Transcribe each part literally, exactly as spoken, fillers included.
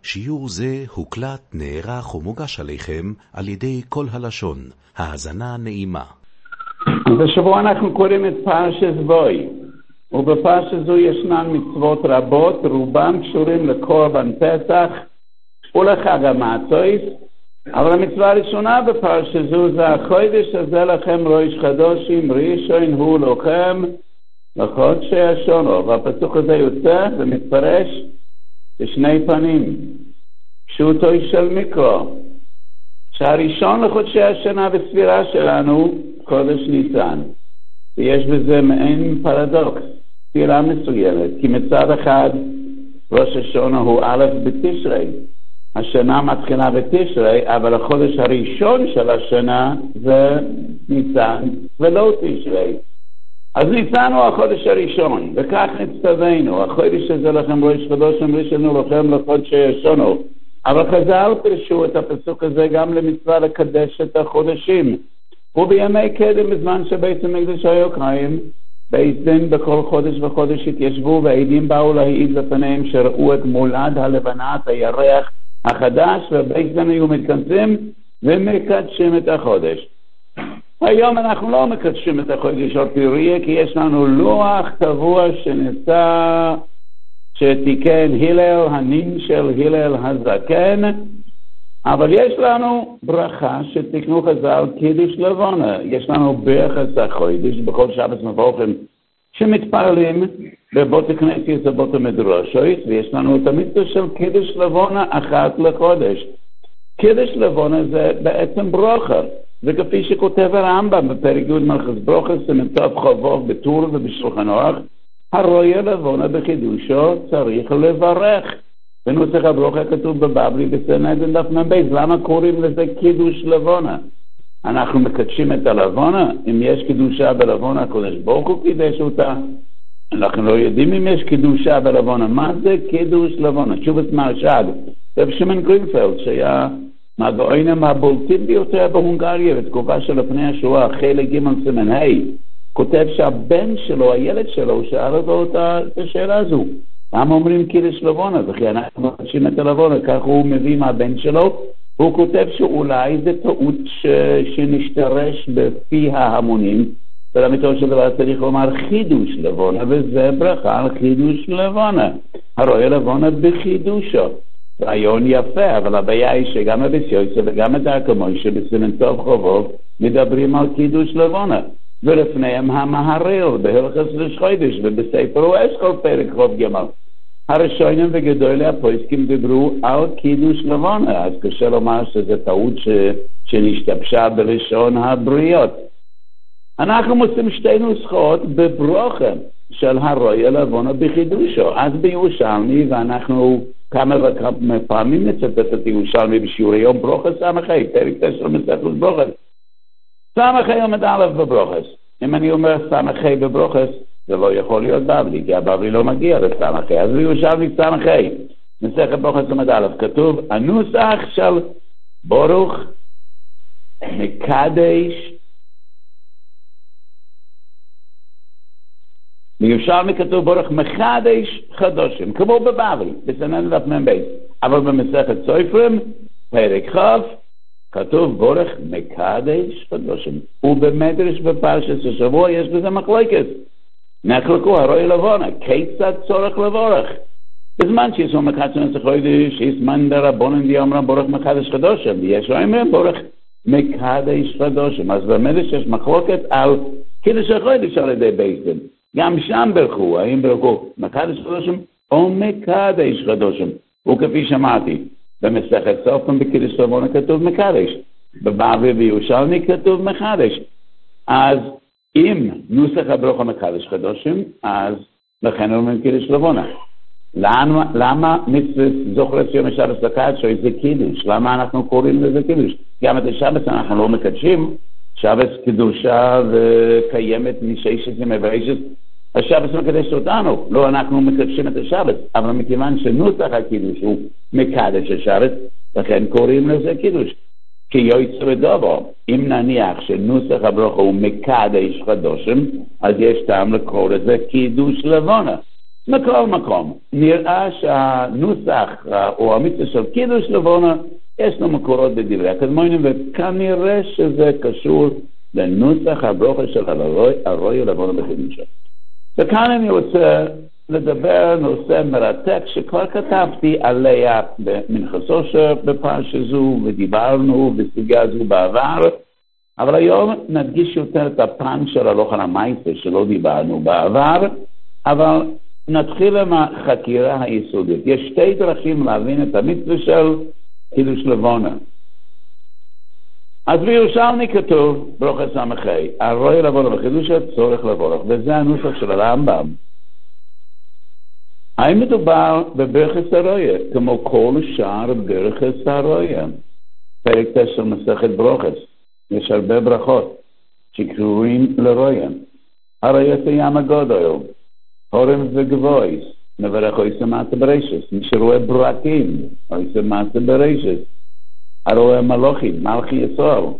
שיעור זה הוקלט, נערך ומוגש עליכם על ידי כל הלשון. האזנה נעימה. בשבוע אנחנו קוראים את פרשת בוי, ובפרשת זו ישנן מצוות רבות, רובם קשורים לקורבן פסח ולחג המצות, אבל המצווה הראשונה בפרשת זו זה החודש הזה לכם ראש חדושים, ראשון הוא לכם לחודשי השונו, והפסוק הזה יוצא ומתפרש בשני פנים. פשוטו של מיקרו, שהראשון לחודשי השנה בספירה שלנו חודש ניסן, ויש בזה מעין פרדוקס, ספירה מסוימת, כי מצד אחד ראש השונה הוא א' בתשרי, השנה מתחילה בתשרי, אבל החודש הראשון של השנה זה ניסן ולא תשרי. אז ניסן הוא החודש הראשון, וכך נצטווינו, החודש הזה לכם ראש חדושים, ראשון לכם לחודשי השונו. אבל חז"ל פירשו את הפסוק הזה גם למצווה לקדש את החודשים. ובימי קדם, בזמן שבית המקדש היה קיים, בית דין בכל חודש וחודש התיישבו, והעדים באו להעיד לפניהם שראו את מולד הלבנה, את הירח החדש, ובית דין היו מתכנסים ומקדשים את החודש. היום אנחנו לא מקדשים את החודש על פיריה, כי יש לנו לוח קבוע שנעשה, שתיקן הלל, הנין של הלל הזקן, אבל יש לנו ברכה שתקנו חז"ל קידוש לבונה. יש לנו ברכת החודש בכל שבת מבורכים שמתפללים בבית הכנסת ובבית המדרשות, ויש לנו את המצווה של קידוש לבונה אחת לחודש. קידוש לבונה זה בעצם ברכה, וכפי שכותב הרמב"ם בפרק י' מלכות ברכה, סימן טוב חובוב בטור ובשולחן אורך, הרואה לבונה בחידושו צריך לברך. בנוסח הברכה כתוב בבבלי בסנהדרין דף מ"ב. למה קוראים לזה קידוש לבונה? אנחנו מקדשים את הלבונה. אם יש קידושה בלבונה, הקדוש ברוך הוא קידש אותה. אנחנו לא יודעים אם יש קידושה בלבונה. מה זה קידוש לבונה? תשובת מהרש"ג, רב שמעון גרינפלד, שהיה מהגאונים הבולטים ביותר בהונגריה בתקופה של לפני השואה, חלק ג' סימן ה', כותב שהבן שלו, הילד שלו, שאל אותו את השאלה הזו. למה אומרים קידוש לבונה? וכי אנחנו מקדשים את הלבונה, כך הוא מביא מהבן שלו. הוא כותב שאולי זה טעות ש... שנשתרש בפי ההמונים, ולאמיתו של דבר צריך לומר חידוש לבונה, וזה ברכה על חידוש לבונה. הרואה לבונה בחידושו. רעיון יפה, אבל הבעיה היא שגם הביסיוסה וגם הדקמוי שבסימן טוב חובוב מדברים על קידוש לבונה. ולפניהם המהר"ל בהלכות ראש חודש ובספר אשכול פרק חוב ג'. הראשונים וגדולי הפוסקים דיברו על קידוש לבונה, אז קשה לומר שזה טעות ש... שנשתבשה בלשון הבריות. אנחנו מוצאים שתי נוסחאות בברכה של הרואה לבונה בחידושו. אז בירושלמי, ואנחנו כמה וכמה פעמים נצטט את ירושלמי בשיעורי יום ברכה סמכי, פרק תשע מסכת ברכה. סמכי עומד א' בברוכס. אם אני אומר סמכי בברוכס, זה לא יכול להיות בבלי, כי הבבלי לא מגיע לסמכי. אז בירושלמי סמכי, מסכת ברוכס עומד א', כתוב, הנוסח של ברוך מקדש, בירושלמי כתוב ברוך מחדש חדושים, כמו בבבלי, בסנן דף מ"ב. אבל במסכת סופרים, פרק כ', כתוב בורך מקדש חדושים. ובמדרש בפרשת השבוע יש בזה מחלוקת. נחלקו הרואה לבונה, כיצד צורך לבורך? בזמן שיש לו מקדש חודש, יש מן דרבנן דאמרן בורך מקדש חדושים, יש אומרים בורך מקדש חדושים. אז במדרש יש מחלוקת על קידוש החודש על ידי בית דין. גם שם ברכו, האם ברכו מקדש חדושים או מקדש חדושים? וכפי שמעתי, במסכת סופרים בקידוש לבונה כתוב מקדש, בבבלי בירושלמי כתוב מקדש. אז אם נוסח הברכה מקדש חדושים, אז לכן אומרים קידוש לבונה. למה, למה מצוות זוכרת יום השבת לקדשו זה קידוש? למה אנחנו קוראים לזה קידוש? גם את השבת אנחנו לא מקדשים, שבת קדושה וקיימת מששת ימי בראשית. השבת מקדש אותנו, לא אנחנו מקדשים את השבת, אבל מכיוון שנוסח הקידוש הוא מקדש השבת, לכן קוראים לזה קידוש. כי יוצא דבר, אם נניח שנוסח הברכה הוא מקדש חדושים, אז יש טעם לקרוא לזה קידוש לבונה. מכל מקום, נראה שהנוסח או המצווה של קידוש לבונה, יש לו מקורות בדברי הקדמונים, וכנראה שזה קשור לנוסח הברוכה של הרוי לבונה בחידושו. וכאן אני רוצה לדבר נושא מרתק שכבר כתבתי עליה במנחס אושר בפרשה זו, ודיברנו בסוגיה זו בעבר, אבל היום נדגיש יותר את הפן של הלוחן המייסה שלא דיברנו בעבר, אבל נתחיל עם החקירה היסודית. יש שתי דרכים להבין את המצווה של קידוש לבונה. אז בירושלמי כתוב, ברוך סמכי, הרוי לבונה בחידושו צורך לבורך, וזה הנוסח של הרמב"ם. האם מדובר בברכת הרויה, כמו כל שאר ברכת הרויה? פרק תשע מסכת ברוכס, יש הרבה ברכות שקשורים לרויה. הרויה זה ים הגודל, הורם וגבויס, מברך אויסה מעשה ברשס, מי שרואה ברקים, אויסה מעשה ברשס, הרואה מלוכים, מלכי יסור,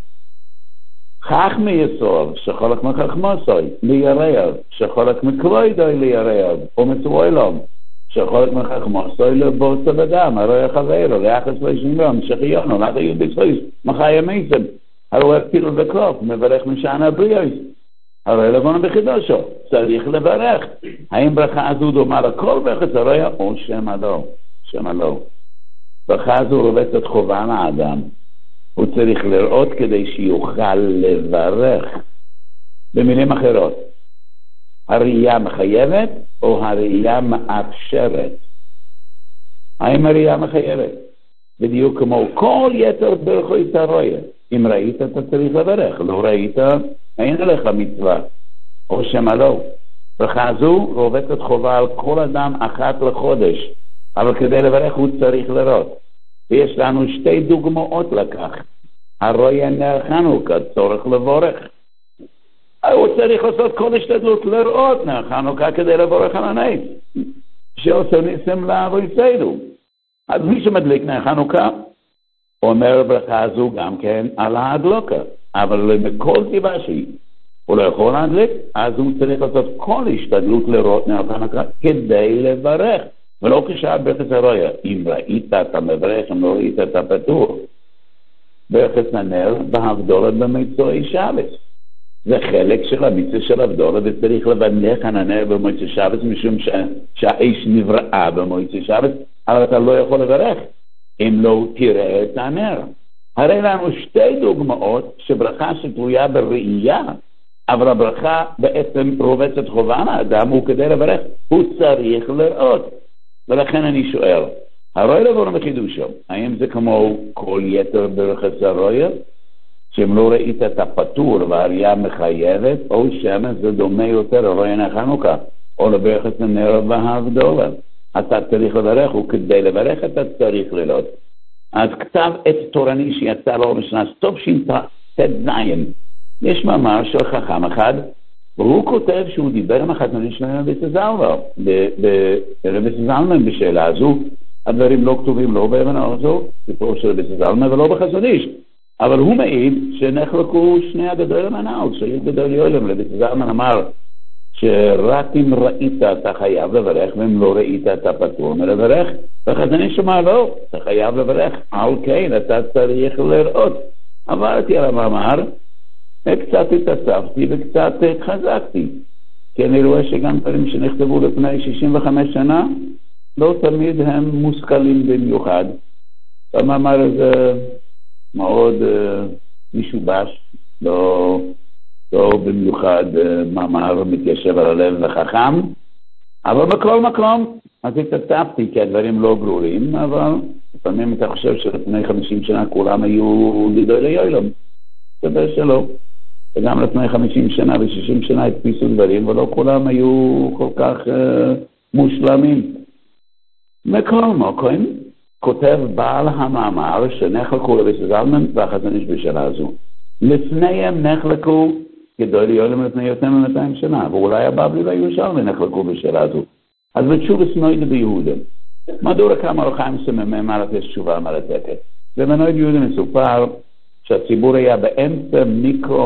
חכמי יסור, שחולק מחכמוסוי, לירעב, שחולק מקרוידוי לירעב, ומצוילום, שחולק מחכמוסוי לבוסו ודם, הרואה חברו, ליחס וישמרום, שחיונו, לך יהודי סויס, מחי המייסם, הרואה פיל וקוף, מברך משען הבריאוס, הרואה לבונה בחידושו, צריך לברך. האם ברכה הזו דומה לכל ברכת הרואה, או שמה לא? שמה לא. ברכה הזו רובצת חובה לאדם, הוא צריך לראות כדי שיוכל לברך. במילים אחרות, הראייה מחייבת או הראייה מאפשרת? האם הראייה מחייבת? בדיוק כמו כל יתר ברכות הרואה. אם ראית אתה צריך לברך, לא ראית אין לך מצווה, או שמה לא. ברכה זו רובצת חובה על כל אדם אחת לחודש, אבל כדי לברך הוא צריך לראות. ויש לנו שתי דוגמאות לכך. הרואה נר חנוכה, צורך לבורך. הוא צריך לעשות כל השתדלות לראות נר חנוכה כדי לבורך על הנס, שעושה ניסים לאבויסנו. אז מי שמדליק נר חנוכה, אומר ברכה הזו גם כן על ההדלוקה, אבל מכל סיבה שהיא הוא לא יכול להדליק, אז הוא צריך לעשות כל השתדלות לראות נר חנוכה כדי לברך. ולא כשעה ברכת הרויה, אם ראית אתה מברך, אם לא ראית אתה פטור. ברכת הנר בהבדולת במצואי שבס. זה חלק של המצווה של הבדולת, וצריך לבנך הנר במוצאי שבס, משום שהאיש נבראה במוצאי שבס, אבל אתה לא יכול לברך, אם לא תראה את הנר. הרי לנו שתי דוגמאות שברכה שתלויה בראייה, אבל הברכה בעצם רובצת חובה לאדם, הוא כדי לברך, הוא צריך לראות. ולכן אני שואל, הרוי לבונה בחידושו, האם זה כמו כל יתר ברכת הרויה, שאם לא ראית את הפטור והראייה מחייבת, או שמה זה דומה יותר לרויה נר חנוכה, או לברכת הנר וההבדולה. אתה צריך לברך, וכדי לברך אתה צריך לראות. אז כתב עת תורני שיצא לאור בשנה סטוב ש"ט זין, יש מאמר של חכם אחד, והוא כותב שהוא דיבר עם החתנונים שלהם רבי זלמן. רבי זלמן בשאלה הזו, הדברים לא כתובים לא באבן הארצות, סיפור של רבי זלמן ולא בחזון איש. אבל הוא מעיד שנחלקו שני הגדולים הנ"ל, שיש גדול יולם. רבי זלמן אמר שרק אם ראית אתה חייב לברך, ואם לא ראית אתה פטור מלברך. והחזון איש אמר לא, אתה חייב לברך, על כן אתה צריך לראות. עברתי על המאמר, קצת התעצבתי וקצת התחזקתי, כי אני רואה שגם דברים שנכתבו לפני שישים וחמש שנה לא תמיד הם מושכלים במיוחד. המאמר הזה מאוד uh, משובש, לא, לא במיוחד uh, מאמר מתיישב על הלב וחכם, אבל בכל מקום אז התעצבתי כי הדברים לא ברורים, אבל לפעמים אתה חושב שלפני חמישים שנה כולם היו גדולי יולם, סבר שלא. וגם לפני חמישים שנה ו-שישים שנה הדפיסו דברים, ולא כולם היו כל כך uh, מושלמים. מכל מקום, כותב בעל המאמר שנחלקו רבי זלמן והחזון איש בשאלה הזו. לפניהם נחלקו גדולי יולם לפני יותר מ-מאתיים שנה, ואולי הבבלי והירושלמי נחלקו בשאלה הזו. אז בתשובה סנוידה ביהודה. מדוע כמה רוחיים סממם על התש תשובה מרתקת. במנויד יהודה מסופר, שהציבור היה באמצע מיקרו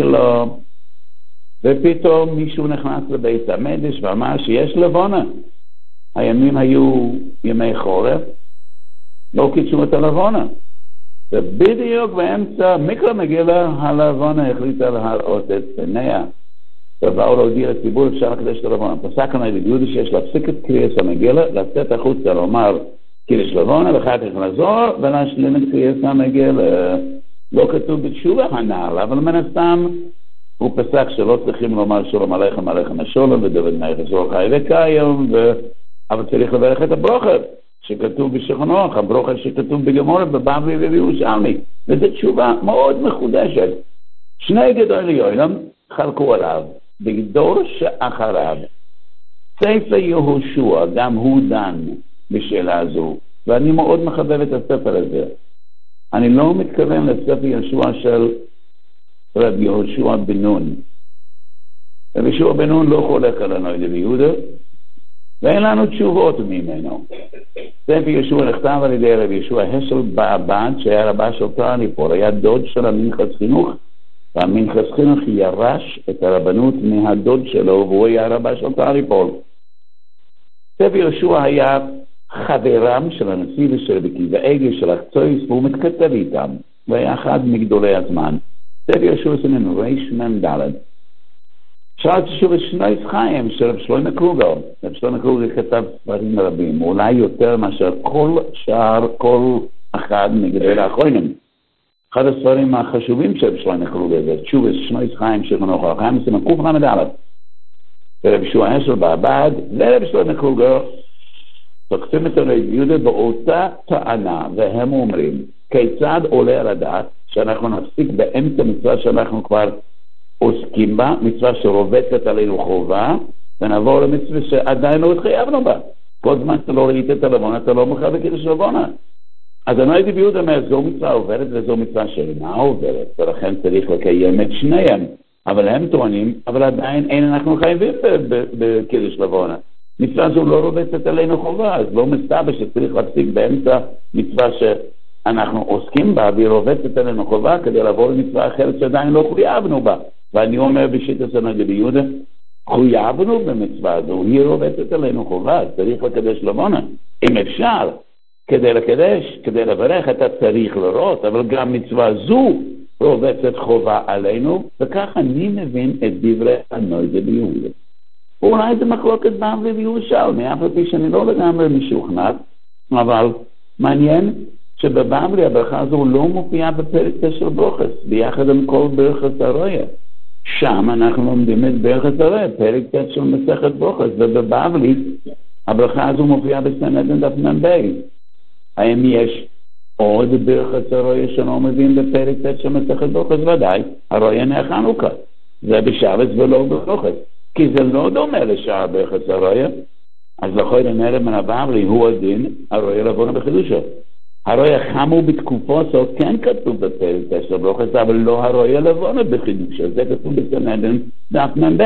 מגילו, ופתאום מישהו נכנס לבית המדש ואמר שיש לבונה. הימים היו ימי חורף, לא קידשו את הלבונה. ובדיוק באמצע מיקרא מגילה, הלבונה החליטה להראות את פניה. ובאו להודיע לציבור אפשר לקדש את הלבונה. פסק הנביא יהודה שיש להפסיק את קריאת המגילה, לצאת החוצה לומר קידש לבונה, ואחר כך לחזור ולהשלים את קריאת המגילה. לא כתוב בתשובה הנעל, אבל מן הסתם הוא פסק שלא צריכים לומר שלום עליכם עליכם השולם ודוד מלך ישראל חי וקיים, ו... אבל צריך לברך את הברוכה שכתוב בשולחן, הברוכה שכתוב בגמרא בבבלי ובירושלמי, וזו תשובה מאוד מחודשת. שני גדולי עולם חלקו עליו, בדור שאחריו ספר יהושע גם הוא דן בשאלה הזו, ואני מאוד מחבב את הספר הזה. אני לא מתכוון לספר יהושע של רב יהושע בן נון. רב יהושע בן נון לא חולק על הנביא יהודה, ואין לנו תשובות ממנו. ספר יהושע נכתב על ידי רב יהושע השל בעבד, שהיה רבה של טרניפול, היה דוד של המנחס חינוך, והמנחס חינוך ירש את הרבנות מהדוד שלו, והוא היה רבה של טרניפול. ספר יהושע היה חברם של הנשיא ושל רבי עקיבא איגר של אקצועיס, והוא מתכתב איתם, והיה אחד מגדולי הזמן. ספר יהושע סנן ריש מם דלת. שאלתי שוב את שני חיים של רב שלמה קרוגר. רב שלמה קרוגר כתב ספרים רבים, אולי יותר מאשר כל שאר, כל אחד מגדולי האחרונים. אחד הספרים החשובים של רב שלמה קרוגר זה שוב את שני חיים של חנוך החיים, סנן קוף חמד דלת. ורב יהושע השל בעבד ורב שלמה קרוגר תוקפים את הנביא יהודה באותה טענה, והם אומרים, כיצד עולה על הדעת שאנחנו נפסיק באמצע מצווה שאנחנו כבר עוסקים בה, מצווה שרובצת עלינו חובה, ונעבור למצווה שעדיין לא התחייבנו בה. כל זמן שאתה לא ראית את הלבונה, אתה לא מחייב בקידוש לבונה. אז הנביא יהודה אומר, זו מצווה עוברת וזו מצווה שאינה עוברת, ולכן צריך לקיים את שניהם. אבל הם טוענים, אבל עדיין אין אנחנו חייבים בקידוש לבונה. מצווה זו לא רובצת עלינו חובה, אז לא מסתבר שצריך להפסיק באמצע מצווה שאנחנו עוסקים בה, והיא רובצת עלינו חובה כדי לעבור למצווה אחרת שעדיין לא חויבנו בה. ואני אומר בשיטת הנביא יהודה, חויבנו במצווה הזו, היא רובצת עלינו חובה, צריך לקדש לבונה. אם אפשר, כדי לקדש, כדי לברך, אתה צריך לראות, אבל גם מצווה זו רובצת חובה עלינו, וכך אני מבין את דברי הנביא יהודה. אולי זה מחלוקת בבלי וירושלמי, אף על פי שאני לא לגמרי משוכנע, אבל מעניין שבבבלי הברכה הזו לא מופיעה בפרק של ברוכס, ביחד עם כל ברכת הרויה. שם אנחנו לומדים את ברכת הרויה, פרק של מסכת ברוכס, ובבבלי הברכה הזו מופיעה בסנהדרין דף נ"ב. האם יש עוד ברכת הרויה שלא מבין בפרק של מסכת ברוכס? ודאי, הרויה חנוכה, זה בשבת ולא בברוכס. כי זה לא דומה לשאר ברכת הרויה, אז לכוי לנרב מן הבבלי הוא הדין, הרויה לבונה בחידושו. הרויה חמו בתקופו, כן כתוב בפרק של ברוכס, אבל לא הרויה לבונה בחידושו, זה כתוב בסנהדרין דף נ"ב.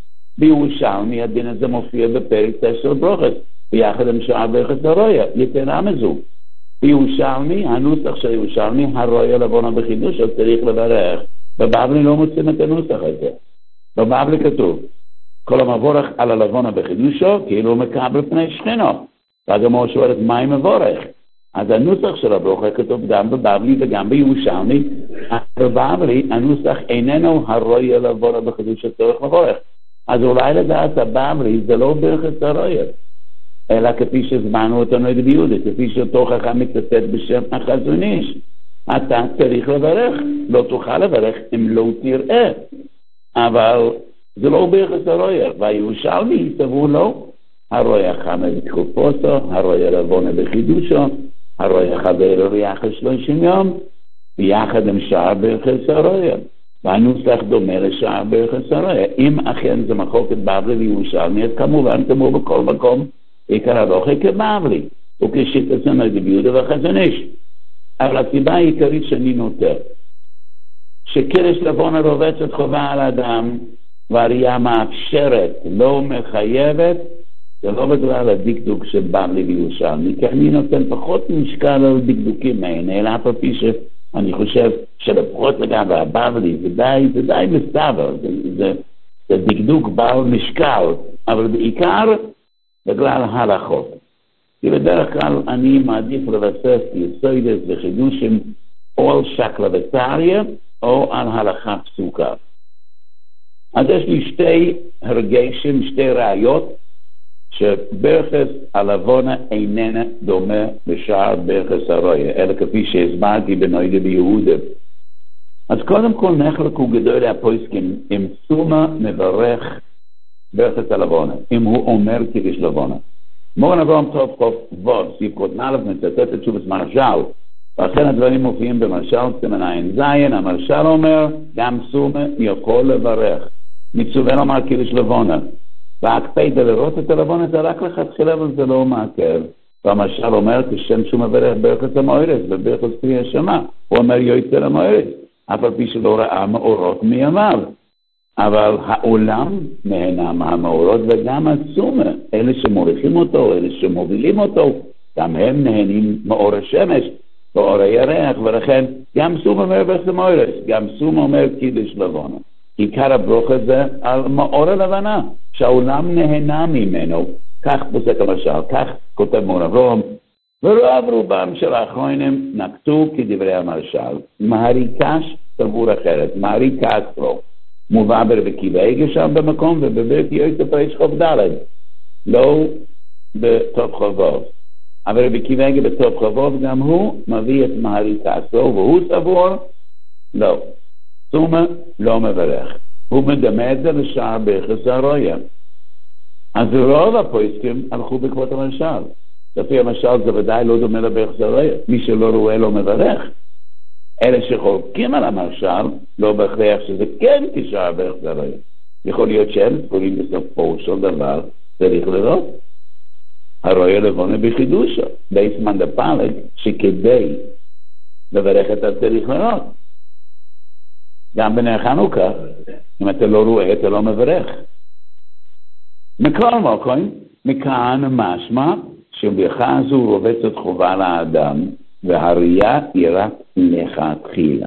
בירושלמי הדין הזה מופיע בפרק של ברוכס, ביחד עם שאר ברכת הרויה, יתרה מזו. בירושלמי, הנוסח של ירושלמי, הרויה לבונה בחידושו, צריך לברך. בבבלי לא מוצאים את הנוסח הזה. בבבלי כתוב, כל המבורך על הלבונה בחידושו, כאילו הוא מקבל פני שכנו. והגמרא שואלת, מה היא מבורך? אז הנוסח של הברכה כתוב גם בבבלי וגם בירושלמי. בבבלי הנוסח איננו הרויה לבונה בחידושו צורך מבורך. אז אולי לדעת הבבלי זה לא ברכת הרויה, אלא כפי שזמנו אותו נביא יהודה, כפי שאותו חכם מצטט בשם החזון איש. אתה צריך לברך, לא תוכל לברך אם לא תראה. אבל זה לא ברכת הרויה, והירושלמי סבור לו, הרויה חמה בתקופוסו, הרויה לבונה בחידושו, הרויה חבר ריח שלושים יום, ביחד עם שער ברכת הרויה. והנוסח דומה לשער ברכת הרויה. אם אכן זה מחלוקת בבלי וירושלמי, אז כמובן כמו בכל מקום, עיקר הברכה כבבלי, וכשיטת הנביא יהודה והחזון איש. אבל הסיבה העיקרית שאני נותר, שקידוש לבונה רובצת חובה על אדם, והראייה מאפשרת, לא מחייבת, זה לא בגלל הדקדוק של בבלי וירושלמי, כי אני נותן פחות משקל על דקדוקים מהנה, אלא אף על פי שאני חושב שלפחות לגבי הבבלי, זה די, זה די מסתבר, זה, זה, זה דקדוק בעל משקל, אבל בעיקר בגלל הלכות. כי בדרך כלל אני מעדיף לבסס יסודות וחידושים או על שקלא וטריא או על הלכה פסוקה. אז יש לי שתי הרגשים, שתי ראיות, שברכס הלבונה איננה דומה לשאר ברכס הרויה, אלא כפי שהסברתי בנוידה ביהודה. אז קודם כל נחלקו גדולי הפוסקים, אם סומה מברך ברכס הלבונה, אם הוא אומר קידוש לבונה. מורן אברהם טוב חוף ווד, סעיף קוטנלף, מצטט את תשובת מרשל, ואכן הדברים מופיעים במרשל, סימן עין זין, המרשל אומר, גם סומה יכול לברך. מצווה לומר קידוש לבונה. וההקפדה לראות את הלבונה זה רק לכתחילה, אבל זה לא מעכב. והמרשל אומר, כשם שהוא מברך ברכס המאורס, וברכס פרי השמה, הוא אומר יוצא למאורס, אף על פי שלא ראה מאורות מימיו. אבל העולם נהנה מהמאורות, וגם הסומה, אלה שמוריחים אותו, אלה שמובילים אותו, גם הם נהנים מאור השמש, באור הירח, ולכן גם סומה אומר ברכס המאורס, גם סומה אומר קידוש לבונה. עיקר הברוך הזה על מאור הלבנה, שהעולם נהנה ממנו. כך פוסק המשל, כך כותב מורן אברהם, ורוב רובם של האחרונים נקטו כדברי המשל. מהריקש סבור אחרת, מהריקש לא. מובא ברבי עקיבא איגר שם במקום, ובברבי יוסף ריש חוב ד', לא בטוב חובוב. אבל רבי עקיבא איגר בטוב חובוב גם הוא מביא את מהריקש לא, והוא סבור לא. סומה לא מברך. הוא מדמה את זה לשאר ברכס הרויה. אז רוב הפוסקים הלכו בעקבות המשל. לפי המשל זה ודאי לא דומה לברכס הרויה. מי שלא רואה לא מברך. אלה שחולקים על המשל לא בהכרח שזה כן כשאר ברכס הרויה. יכול להיות שהם סבורים בסופו של דבר צריך לראות. הרויה לבונה בחידושו. בייסמן דפלג שכדי לברך את צריך לראות. גם בני חנוכה, אם אתה לא רואה, אתה לא מברך. מכל מקום, מכאן משמע שברכה הזו רובצת חובה לאדם, והראייה היא רק לכתחילה.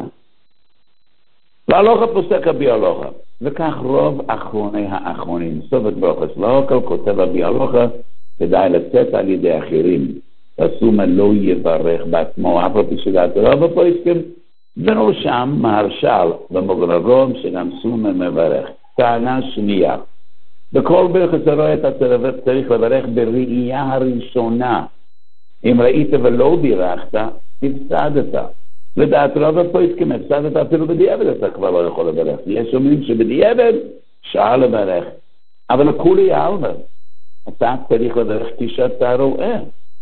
והלוכה פוסק הביולוכה, וכך רוב אחרוני האחרונים. סוף את ברוכס לאוקל כותב הביולוכה, כדאי לצאת על ידי אחרים. הסומה לא יברך בעצמו, אף על פי שדעת רוב הפוסקים, וראשם מהרש"ל במורן אברהם שגם סומה מברך. טענה שנייה, בכל ברכס הרויה אתה צריך לברך בראייה הראשונה. אם ראית ולא בירכת, הפסדת. לדעת רוב הפוסקים הפסדת, אפילו בדיעבד אתה כבר לא יכול לברך. יש אומרים שבדיעבד אפשר לברך, אבל לכולי עלמא אתה צריך לברך כשאתה רואה.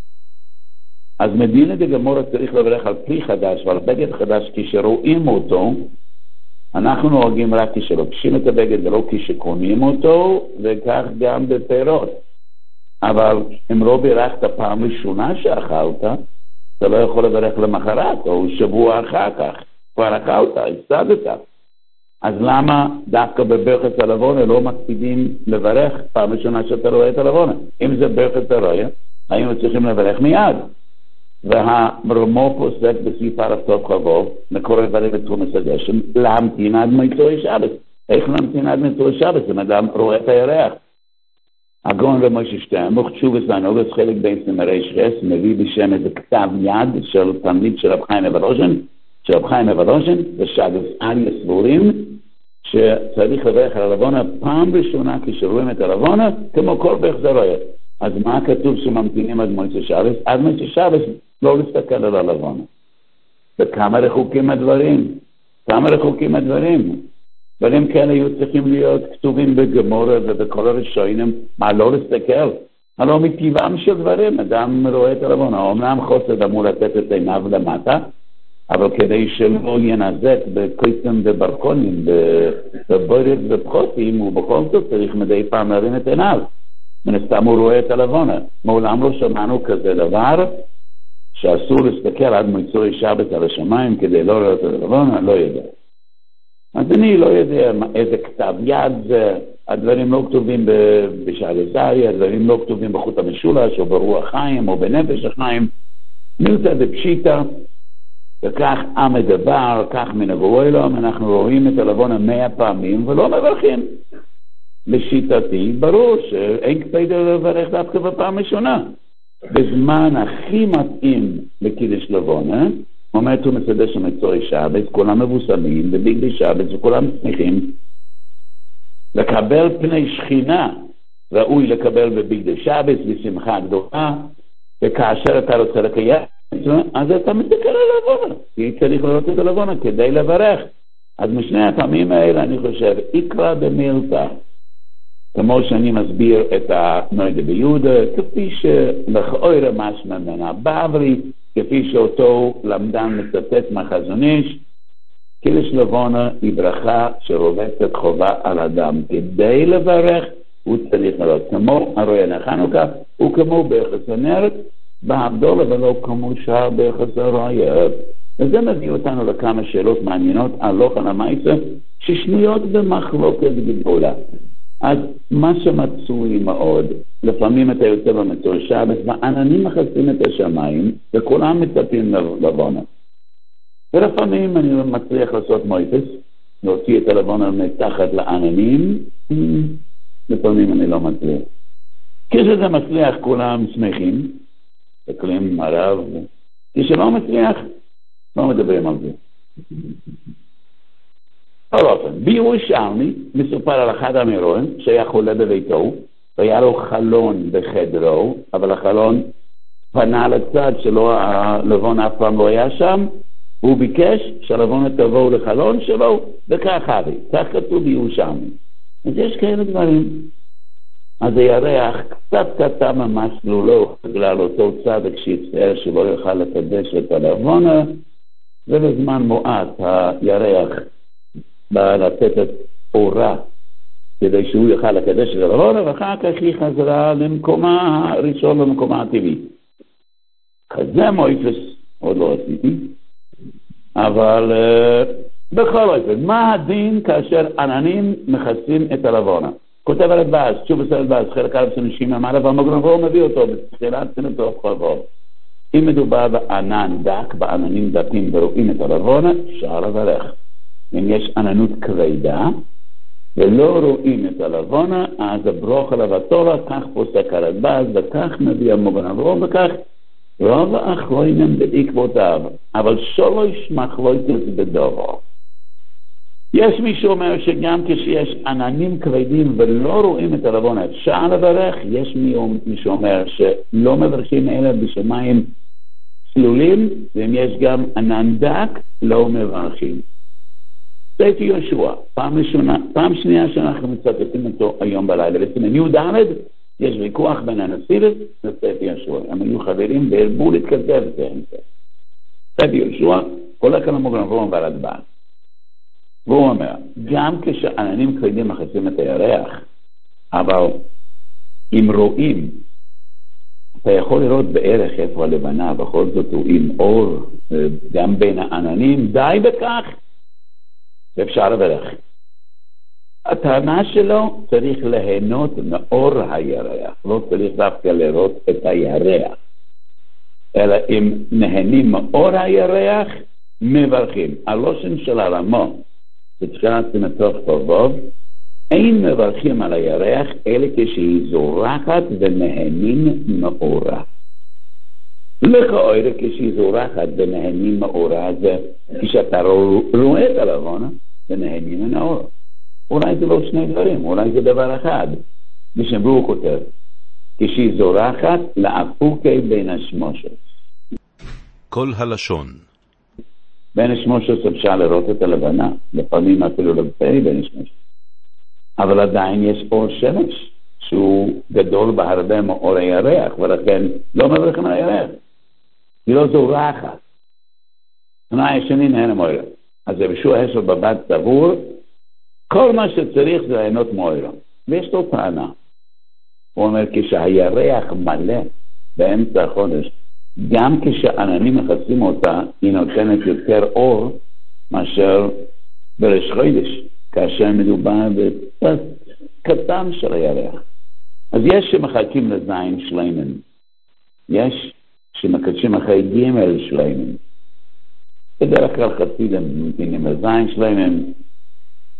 אז מדינה דגמורה צריך לברך על פרי חדש ועל בגד חדש כשרואים אותו. אנחנו נוהגים רק כשלובשים את הבגד ולא כשקונים אותו, וכך גם בפירות. אבל אם לא בירכת פעם ראשונה שאכלת, אתה לא יכול לברך למחרת או שבוע אחר כך. כבר אכלת, הפסדת. אז למה דווקא בברכס הלבונה לא מקפידים לברך פעם ראשונה שאתה רואה את הלבונה? אם זה ברכס הרויה, היינו צריכים לברך מיד. והרמו פוסק בסעיף א' טוב חובוב, מקורא דברים בתחומס הגשם, להמתין עד מוצאי שבת. איך להמתין עד מוצאי שבת? אם אדם רואה את הירח. הגאון ומשה שטרנבוך, תשובת והנוגס, חלק בין סמרי שרס, מביא בשם איזה כתב יד של תלמיד של רב חיים מוולוז'ין, של רב חיים מוולוז'ין, ושגס אריה סבורים, שצריך לברך על הלבונה פעם ראשונה כשרואים את הלבונה, כמו כל ברכס הרויה. אז מה כתוב שממתינים עד מוצאי שבת? עד מוצאי שבת לא להסתכל על הלבונה. וכמה רחוקים הדברים? כמה רחוקים הדברים? דברים כאלה היו צריכים להיות כתובים בגמורה ובכל הראשונים, מה לא להסתכל? הלא מטבעם של דברים, אדם רואה את הלבונה, אומנם חוסד אמור לתת את עיניו למטה, אבל כדי שלא ינזק בקריסים וברקונים, בבורת ובחוסים, ובכל זאת צריך מדי פעם להרים את עיניו. מן הסתם הוא רואה את הלבונה. מעולם לא שמענו כזה דבר, שאסור להסתכל עד מוצאי שבת על השמיים כדי לא לראות את הלבונה, לא יודע. אז אני לא יודע איזה כתב יד זה, הדברים לא כתובים בשערי זרי, הדברים לא כתובים בחוט המשולש, או ברוח חיים, או בנפש החיים. נמצא בפשיטה, וכך עם הדבר, כך מן הגבוה אלוהים, אנחנו רואים את הלבונה מאה פעמים ולא מברכים. לשיטתי, ברור שאין כדי לברך דווקא בפעם ראשונה. בזמן הכי מתאים לקידוש לבונה, אומרת הוא מסדר שמצורי שבת, כולם מבוסמים, בבגדי שבת, וכולם שמחים. לקבל פני שכינה, ראוי לקבל בבגדי שבת, בשמחה גדולה, וכאשר אתה רוצה לקיים, אז אתה מסתכל על לבונה, כי צריך לראות את הלבונה כדי לברך. אז משני הפעמים האלה אני חושב, איקרא דמילתא, כמו שאני מסביר את הנוידה ביהודה, כפי שלכאורה משמע ממנה בבלי, כפי שאותו למדן מצטט מהחזון איש, קידוש לבונה היא ברכה שרובצת חובה על אדם. כדי לברך הוא צריך לראות כמו ארוין החנוכה, וכמו ביחס הנר, בהבדול אבל לא כמו שער ביחס הראיה. וזה מביא אותנו לכמה שאלות מעניינות על לוח המעשה, ששנויות במחלוקת גדולה. אז מה שמצוי מאוד, לפעמים אתה יוצא במצור שבת, ועננים מכסים את השמיים, וכולם מצפים לבונה. ולפעמים אני מצליח לעשות מויפס, להוציא את הלבונה מתחת לעננים, לפעמים אני לא מצליח. כשזה מצליח כולם שמחים, תקלים הרב, כשלא מצליח, לא מדברים על זה. בכל אופן, בירושלמי מסופר על אחד האמירואים שהיה חולה בביתו, והיה לו חלון בחדרו, אבל החלון פנה לצד שלו, הלבון אף פעם לא היה שם, והוא ביקש שהלבון תבוא לחלון שלו, וכך אבי, כך כתוב בירושלמי. אז יש כאלה דברים. אז הירח קצת קטן ממש לולו, בגלל אותו צדק שיצטער שלא יוכל לקדש את הלבונה, ובזמן מועט הירח בא לתת את אורה, כדי שהוא יוכל לקדש את הלבונה, ואחר כך היא חזרה למקומה הראשון, למקומה הטבעי. כזה מויפס עוד לא עשיתי, אבל uh, בכל אופן, מה הדין כאשר עננים מכסים את הלבונה? כותב על הדבאז, שוב עושה הדבאז, חלק א' שנשים ממעלה, והמגרנבו מביא אותו, בתחילת סנתו חלבו. אם מדובר בענן דק, בעננים דקים ורואים את הלבונה, אפשר לברך. אם יש עננות כבדה, ולא רואים את הלבונה, אז הברוך עליו התורה, כך פוסק על הדבאז, וכך מביא המגרנבו, וכך רוב האחרונים בעקבותיו, אבל שלוש מחלוקות בדבר. יש מי שאומר שגם כשיש עננים כבדים ולא רואים את הלבונה אפשר לברך, יש מי שאומר שלא מברכים אלא בשמיים צלולים, ואם יש גם ענן דק לא מברכים. ספר יהושע, פעם ראשונה, פעם שנייה שאנחנו מצטטים אותו היום בלילה, בסימן י"ד יש ויכוח בין הנשיא לספר יהושע, הם היו חברים והרבו להתכתב באמצע. ספר יהושע הולך על המגרנבו ועל הדבאז. והוא אומר, גם כשעננים כבדים מכסים את הירח, אבל אם רואים, אתה יכול לראות בערך איפה הלבנה, בכל זאת הוא עם אור, גם בין העננים, די בכך, ואפשר לברך. הטענה שלו צריך ליהנות מאור הירח, לא צריך דווקא לראות את הירח, אלא אם נהנים מאור הירח, מברכים. הלושן של הרמו, בתחילת סנתו חלבו, אין מברכים על הירח, אלא כשהיא זורחת ונהנים מאורה. לכאורה כשהיא זורחת ונהנים מאורה, זה כשאתה רואה את הלבונה ונהנים מאורה. אולי זה לא שני דברים, אולי זה דבר אחד. בשם הוא כותב, כשהיא זורחת לאפוקי בין השמושות. כל הלשון. בין השמושות אפשר לראות את הלבנה, לפעמים אפילו לבצעי בין השמושות. אבל עדיין יש אור שמש, שהוא גדול בהרבה מאור הירח, ולכן לא מברכים על הירח. היא לא זורחת. תנאי השני נהנה מאור. אז זה בשוע השל בבד סבור, כל מה שצריך זה ליהנות מאור. ויש לו טענה. הוא אומר, כשהירח מלא באמצע החודש, גם כשעננים מכסים אותה, היא נותנת יותר אור מאשר בראש חודש, כאשר מדובר בצד קטן של הירח. אז יש שמחכים לזין שלמים, יש שמקדשים אחרי ג' שלמים. בדרך כלל חסידים נותנים לזין שלמים,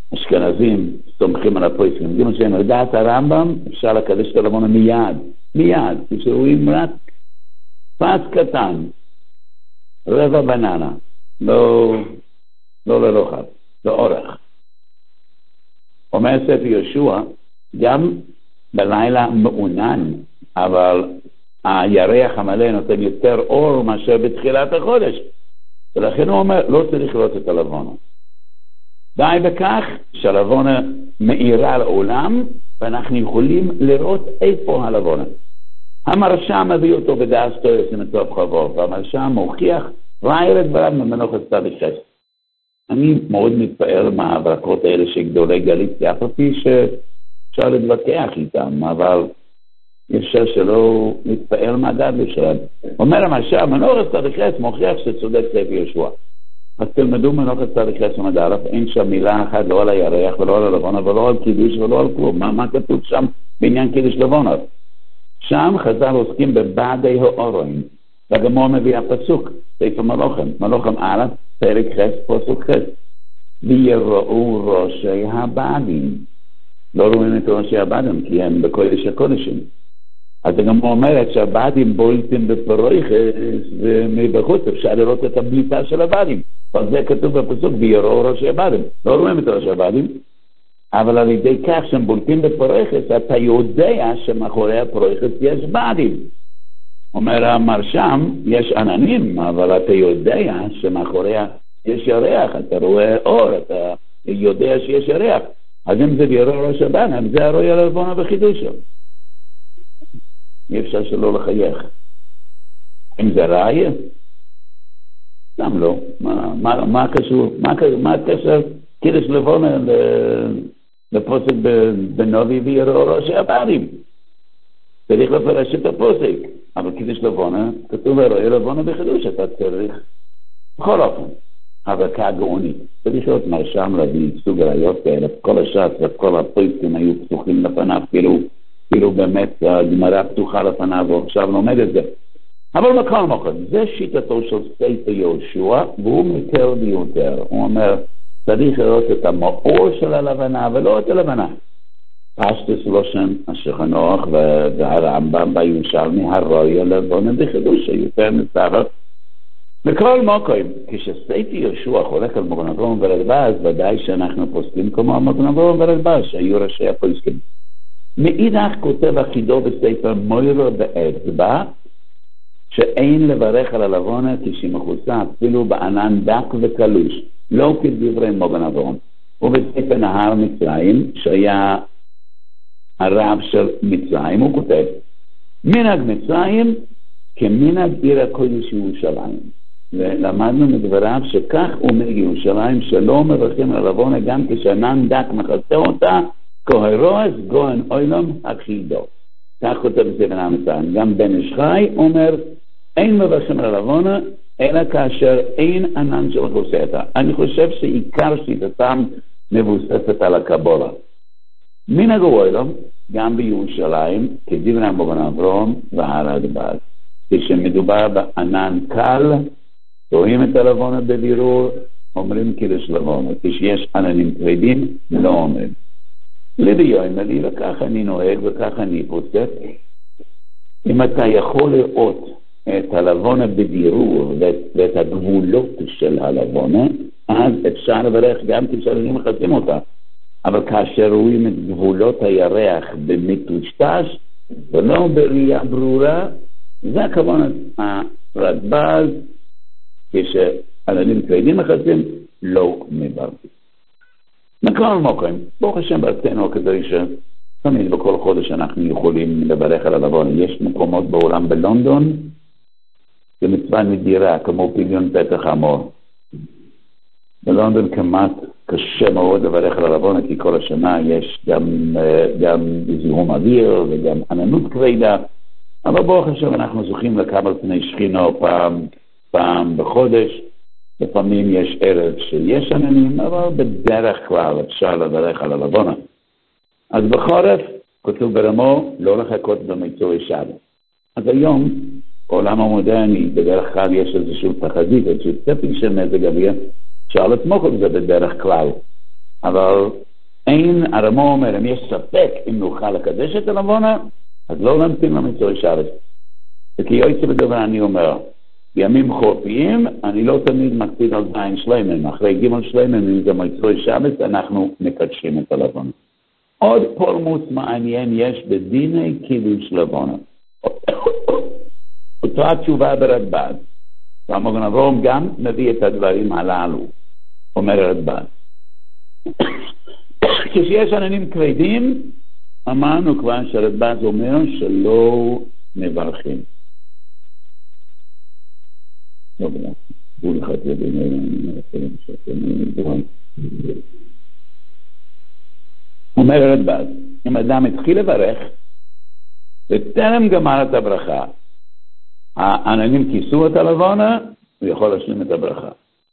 אשכנזים סומכים על הפויסקים. זה מה שהם יודעת הרמב"ם, אפשר לקדש את הלבונה מיד, מיד, כשרואים רק פס קטן, רבע בננה, לא, לא לרוחב, לאורך. אומר ספר יהושע, גם בלילה מעונן, אבל הירח המלא נותן יותר אור מאשר בתחילת החודש. ולכן הוא אומר, לא צריך לראות את הלבונה. די בכך שהלבונה מאירה לעולם, ואנחנו יכולים לראות איפה הלבונה. המרשם מביא אותו בדעת סטויוס מטוב חבוב, והמרשם מוכיח ראי לדבריו ממנוחת צדיק חסד. אני מאוד מתפעל מההברקות האלה שגדולי גליציה, אף פי שאפשר להתווכח איתם, אבל אפשר שלא מתפעל מהדעת בשלב. אומר המרשם, מנוחת צדיק חסד מוכיח שצודק ספר יהושע. אז תלמדו מנוחת צדיק חסד מדע, אין שם מילה אחת לא על הירח ולא על הלבונה ולא על קידוש ולא על כלום. מה, מה כתוב שם בעניין קידוש לבונה? שם חז"ל עוסקים בבעדי האורים, והגמור מביא הפסוק, ספר מלוכים, מלוכים א', פרק ח', פסוק ח', ויראו ראשי הבעדים. לא רואים את ראשי הבעדים, כי הם בקודש הקודשים. אז הגמור אומרת שהבעדים בולטים בפרויכס, ומבחוץ אפשר לראות את הבליטה של הבעדים. אבל זה כתוב בפסוק, ויראו ראשי הבעדים. לא רואים את ראשי הבעדים, אבל על ידי כך שהם בולטים בפרויכס, אתה יודע שמאחורי הפרויכס יש בעדים. אומר המרשם, יש עננים, אבל אתה יודע שמאחוריה יש ירח, אתה רואה אור, אתה יודע שיש ירח. אז אם זה ויראו ראשי הבעדים, זה הרואי הלבונה בחידושו. אי אפשר שלא לחייך. אם זה ראי, גם לא. מה, מה, מה קשור? מה, מה קשר קידוש לבונה לפוסק בנובי ויראו ראשי הבעדים? צריך לפרש את הפוסק. אבל קידוש לבונה, כתוב הרואי לבונה בחידוש, אתה צריך בכל אופן. הברקה גאונית. צריך להיות מרשם להביא סוג ראיות כאלה. כל השעת וכל הפוסקים היו פתוחים לפניו, כאילו כאילו באמת הגמרא פתוחה לפניו, ועכשיו לומד את זה. אבל בכל מקום, זה שיטתו של ספר יהושע, והוא מקל ביותר. הוא אומר, צריך לראות את המאור של הלבנה, ולא את הלבנה. פשטוס לושן, השולחן ערוך והרמב"ם בירושלמי, הרואי הלבונה בחידוש, יותר מסתבר. בכל מקום, כשספר יהושע חולק על מגן אברהם ורדב"ז, ודאי שאנחנו פוסקים כמו מגן אברהם ורדב"ז, שהיו ראשי הפוסקים. מאידך כותב אחידו בספר מוירו באצבע, שאין לברך על הלבונה כשמכוסה אפילו בענן דק וקלוש, לא כדברי מגן אברהם. ובספר נהר מצרים, שהיה הרב של מצרים, הוא כותב, מנהג מצרים כמנהג עיר הקודש ירושלים. ולמדנו מדבריו שכך אומר ירושלים, שלא מברכים על הלבונה גם כשענן דק מכסה אותה, כהרועז גוהן אוילום אחידו. כך כותב בספר נהר מצרים. גם בן איש חי אומר, אין מברכים על הלבונה, אלא כאשר אין ענן של מכוסה. אני חושב שעיקר שיטתם מבוססת על הקבלה. מנהג אוילום, גם בירושלים, כדברי מגן אברהם והרדב"ז. כשמדובר בענן קל, רואים את הלבונה בבירור, אומרים קידוש לבונה. כשיש עננים כבדים, לא אומרים. לביום לי, וכך אני נוהג וכך אני פוסק. אם אתה יכול לראות את הלבונה בבירור ואת, ואת הגבולות של הלבונה, אז אפשר לברך גם כשאני מחסים אותה. אבל כאשר רואים את גבולות הירח במטושטש ולא בראייה ברורה, זה הכוונה הרדב"ז, כשעננים כבדים מחסים, לא מברכים. מכל מקום, ברוך השם בארצנו הקדוש, תמיד בכל חודש אנחנו יכולים לברך על הלבונה. יש מקומות בעולם בלונדון, במצווה נדירה, כמו פדיון פתח המור. בלונדון כמעט קשה מאוד לברך על הלבונה, כי כל השנה יש גם, גם זיהום אוויר וגם עננות כבדה. אבל ברוך השם אנחנו זוכים לקבל פני שכינו פעם, פעם בחודש. לפעמים יש ערב שיש עננים, אבל בדרך כלל אפשר לברך על הלבונה. אז בחורף, כתוב ברמו, לא לחכות במצוי שבת. אז היום, בעולם המודרני, בדרך כלל יש איזשהו תחזית, איזשהו צפי של מזג אוויר, אפשר לתמוך את זה בדרך כלל. אבל אין, הרמו אומר, אם יש ספק אם נוכל לקדש את הלבונה, אז לא נמתין למצוי שבת. וכי יועצי בדבר אני אומר, בימים חורפיים אני לא תמיד מקפיד על זין שלמים, אחרי גימל שלמים, אם זה מצוי שבת, אנחנו מקדשים את הלבונה. עוד פולמוס מעניין יש בדיני קידוש לבונה. אותה התשובה ברדב"ד. והמוגן אברהם גם מביא את הדברים הללו, אומר רדב"ד. כשיש עננים כבדים, אמרנו כבר שרדב"ד אומר שלא מברכים. לא בלע, בואו לך את זה ביני, אני מרחלים שאתם מברכים. אומר רדב"ד, אם אדם התחיל לברך, וטרם גמר את הברכה, העננים כיסו את הלבונה, הוא יכול להשלים את הברכה.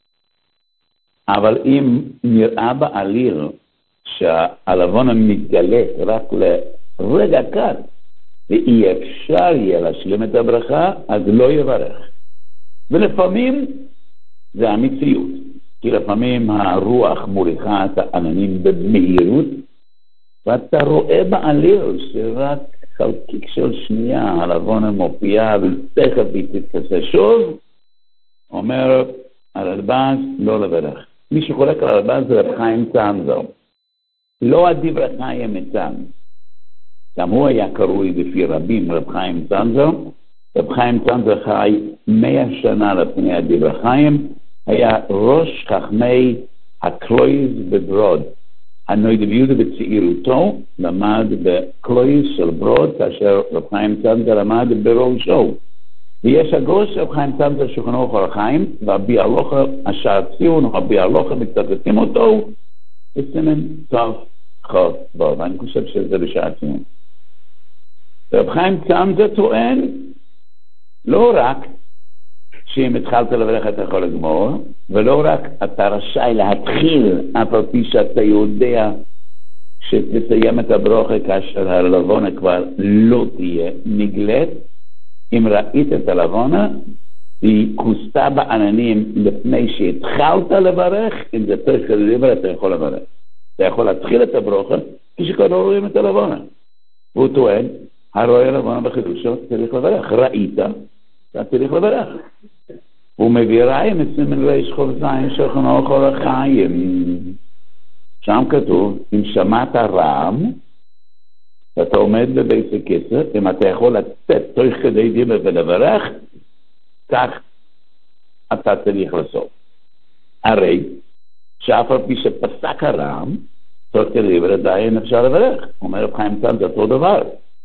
אבל אם נראה בעליל שהלבונה מתגלית רק לרגע קט, ואי אפשר יהיה להשלים את הברכה, אז לא יברך. ולפעמים זה המציאות, כי לפעמים הרוח מוליכה את העננים במהירות, ואתה רואה בעליל שרק חלקיק של שנייה הלבונה מופיעה ותכף היא תתכסה שוב, אומר הרדב"ד לא לברך. מי שחולק על הרדב"ד זה רב חיים צנזר, לא הדברי חיים מצן. גם הוא היה קרוי בפי רבים רב חיים צנזר. רב חיים צנזר חי מאה שנה לפני הדברי חיים, היה ראש חכמי הקלויז בברוד. הנוידב יהודה בצעירותו למד בקלויז של ברוד, כאשר רב חיים צנזר למד בראשו. ויש הגוש רב חיים צנזר שוכנו אוכל החיים, והביאלוכה אשר ציון, או הביאלוכה מצטטים אותו, בסימן טוב חוב בו, ואני חושב שזה בשעה ציון. רב חיים צנזר טוען, לא רק שאם התחלת לברך אתה יכול לגמור, ולא רק אתה רשאי להתחיל, אף על פי שאתה יודע שתסיים את הברוכה כאשר הלבונה כבר לא תהיה נגלית. אם ראית את הלבונה, היא כוסתה בעננים לפני שהתחלת לברך, אם זה צריך לדבר אתה יכול לברך. אתה יכול להתחיל את הברוכה כשכבר לא רואים את הלבונה. והוא טוען, הרואה הלבונה בחידושו צריך לברך. ראית, אתה צריך לברך. הוא מביא ראי מסימן ריש חוב זין שוכנו אוכל החיים. שם כתוב, אם שמעת רעם, אתה עומד בבית הכסף, אם אתה יכול לצאת תוך כדי דיבר ולברך, כך אתה צריך לעשות. הרי, שאף על פי שפסק הרעם, תוך כדי דיבר עדיין אפשר לברך. אומר רב חיים צנזר, זה אותו דבר.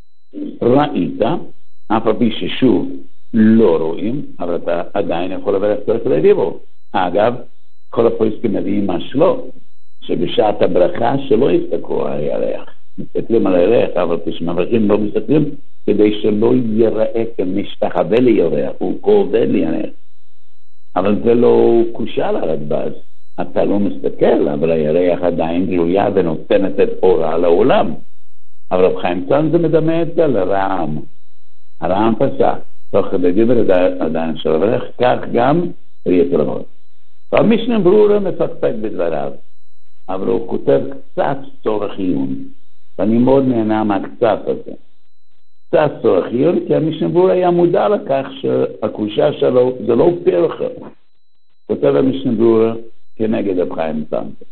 ראית, אף על פי ששוב, לא רואים, אבל אתה עדיין יכול לברך תוך כדי דיבר. אגב, כל הפוסקים מביאים משלו, שבשעת הברכה שלא יסתכלו על הירח. מסתכלים על הירח, אבל כשמברכים לא מסתכלים, כדי שלא ייראה כמשתחווה לירח, הוא כובד לירח. אבל זה לא קושה לרדב"ד. אתה לא מסתכל, אבל הירח עדיין גלויה ונותנת את אורה לעולם. אבל רב חיים צנזר מדמה את זה לרעם. הרעם פסק. תוך כדי דיבר עדיין של הברך, כך גם ראיית רבות. המשנה ברורה מפקפק בדבריו, אבל הוא כותב קצת צורך עיון, ואני מאוד נהנה מהקצת הזה. קצת צורך עיון, כי המשנה ברורה היה מודע לכך שהקושה שלו זה לא פרחה. כותב המשנה ברורה כנגד רב חיים צנזר.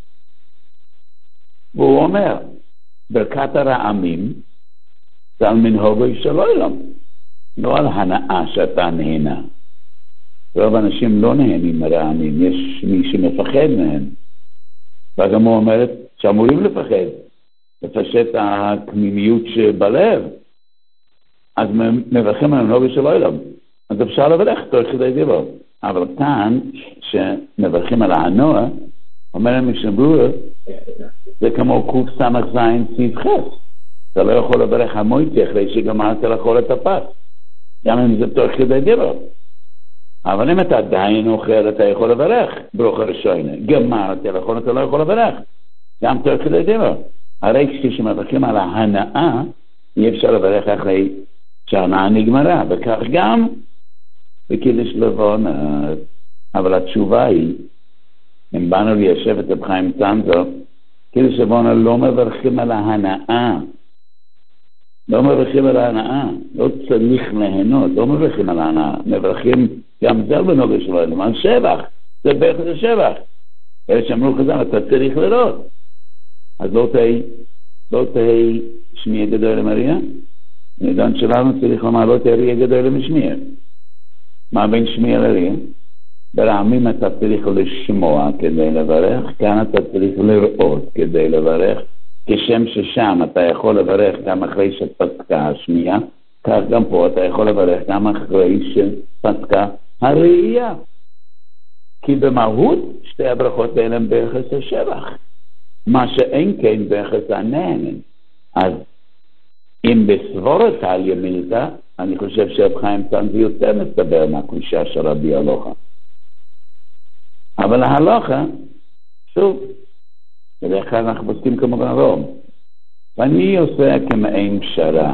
והוא אומר, ברכת הרעמים זה על מנהגו של עולם. לא על הנאה שאתה נהנה. רוב אנשים לא נהנים מרעמים, יש מי שמפחד מהם. וגם הוא אומרת שאמורים לפחד, לפשט הקמימיות שבלב. אז מברכים על הנוגע של העולם. אז אפשר לברך תוך כדי דיבור. אבל כאן, שמברכים על הענוע, אומר להם משברור, זה כמו קוף סמך זין סיב חס. אתה לא יכול לברך המויצי אחרי שגמרת לאכול את הפס. גם אם זה תוך כדי דיבור. אבל אם אתה עדיין אוכל, אתה יכול לברך ברוכה ראשונה. גמרת לאכול, אתה לא יכול לברך. גם תוך כדי דיבור. הרי כשמברכים על ההנאה, אי אפשר לברך אחרי שההנאה נגמרה. וכך גם בקידוש לבונה. אבל התשובה היא, אם באנו ליישב את רב חיים צנזר, כאילו שבונה לא מברכים על ההנאה. לא מברכים על ההנאה. לא צריך להנות. לא מברכים על ההנאה. מברכים גם זה בנוגע שלנו. על שבח. זה בערך זה שבח. אלה שאמרו חז"ל, אתה צריך לראות. אז לא תהי, לא תהי שמיע גדול למריה. בעידן שלנו צריך לומר, לא תהי ריה גדול למשמיע. מה בין שמיע לריה? ברעמים אתה צריך לשמוע כדי לברך, כאן אתה צריך לראות כדי לברך, כשם ששם אתה יכול לברך גם אחרי שפסקה השמיעה, כך גם פה אתה יכול לברך גם אחרי שפסקה הראייה. כי במהות שתי הברכות האלה הן ביחס השבח, מה שאין כן ביחס הנהן. אז אם בסבורת על ימילתא, אני חושב שרב חיים צאנז יותר מסתבר מהקלישה של רבי הלוכה. אבל ההלוכה, שוב, בדרך כלל אנחנו עושים כמובן רום, ואני עושה כמעין פשרה.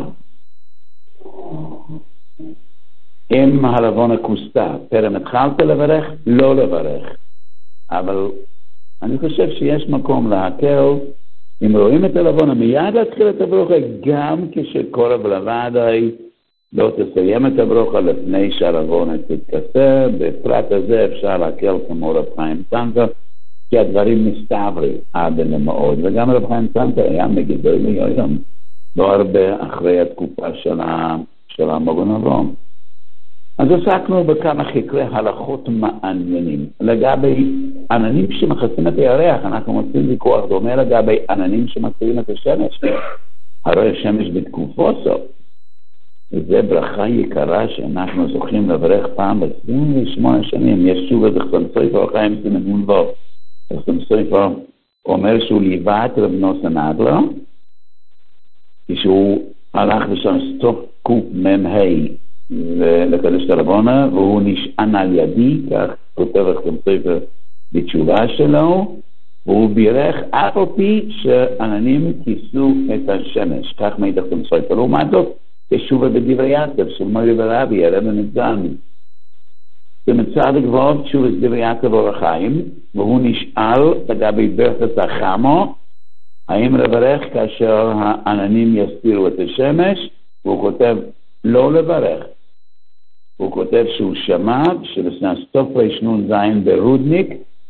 אם הלבון הכוסתה, טרם התחלת לברך, לא לברך. אבל אני חושב שיש מקום להקל, אם רואים את הלבון, מיד להתחיל את הברוכה, גם כשקורב לבדי, לא תסיים את הברוכה לפני שהלבון תתכסה, בפרט הזה אפשר להקל כמו רב חיים צאנז, כי הדברים מסתברים עד מאוד, וגם רב חיים צאנז היה מגדול ליום, לא הרבה אחרי התקופה של המוגן אברהם. אז עסקנו בכמה חקרי הלכות מעניינים. לגבי עננים שמכסים את הירח, אנחנו מוצאים ויכוח דומה לגבי עננים שמכסים את השמש. הרי השמש בתקופו סוף. וזו ברכה יקרה שאנחנו זוכים לברך פעם ב-עשרים ושמונה שנים. יש שוב איזה חסם סופר, חיים סמגון בו. חסם סופר אומר שהוא ליווה את רב נוסן אדלר, כשהוא הלך בשם סטוף קוף ממהי, ולקדש את הלבונה, והוא נשען על ידי, כך כותב חסם סופר בתשובה שלו, והוא בירך אף על פי שעננים כיסו את השמש. כך מעיד חסם סופר. לעומת זאת, תשובה בדברי יעקב של מורי ורבי, הרב נתן. במצד הגבוהות תשובה בדברי יעקב אור החיים, והוא נשאל לגבי ברכת החמו, האם לברך כאשר העננים יסתירו את השמש, והוא כותב לא לברך. הוא כותב שהוא שמע שבשנת תרנ"ז ברודניק,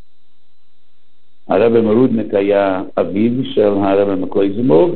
הרב מרודניק היה אביו של הרב מקויזנבורג,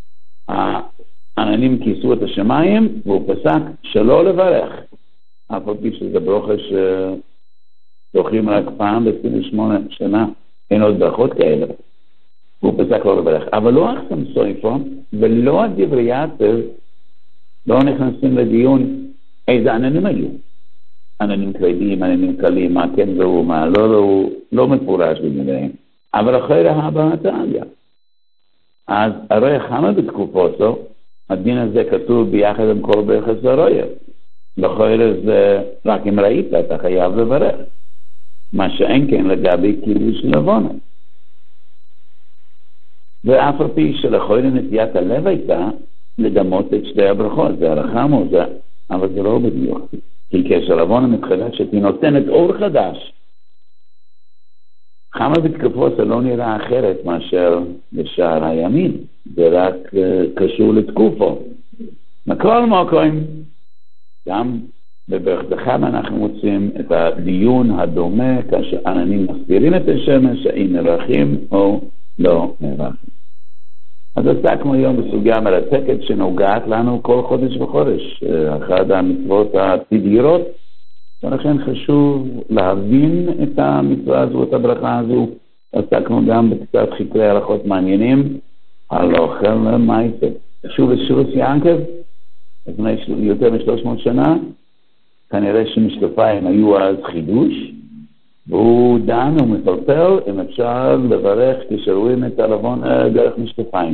העננים כיסו את השמיים, והוא פסק שלא לברך. אף על פי שזה ברוכה שזוכים רק פעם ב-עשרים ושמונה שנה, אין עוד ברכות כאלה. והוא פסק לא לברך. אבל לא החסם סופר, ולא הדברי יעקב, לא נכנסים לדיון איזה עננים היו. עננים כבדים, עננים קלים, מה כן זהו, מה לא זהו, לא מפורש בגללם. אבל אחרי הבאה היה. אז הרי חמה בתקופותו, הדין הזה כתוב ביחד עם כל ברכת הרויה. לכן זה רק אם ראית, אתה חייב לברך. מה שאין כן לגבי קידוש לבונה. ואף על פי שלכל נטיית הלב הייתה לדמות את שתי הברכות. זה הרחמו, זה, אבל זה לא בדיוק. כי כשלבונה מתחדשת, היא נותנת אור חדש. חמה בתקופות זה לא נראה אחרת מאשר בשער הימין. זה רק uh, קשור לתקופו. מכל מקום, גם בברכת החמה אנחנו מוצאים את הדיון הדומה כאשר עננים מסבירים את השמש, האם מברכים או לא מברכים. אז עסקנו היום בסוגיה מרתקת שנוגעת לנו כל חודש וחודש, אחת המצוות התדירות, ולכן חשוב להבין את המצווה הזו, את הברכה הזו. עסקנו גם בקצת חקרי הלכות מעניינים, על אוכל מייסה. שוב ושוב סיינקב, לפני יותר מ-שלוש מאות שנה, כנראה שמשקפיים היו אז חידוש, והוא דן ומפלפל אם אפשר לברך כשרואים את הלבון דרך משקפיים.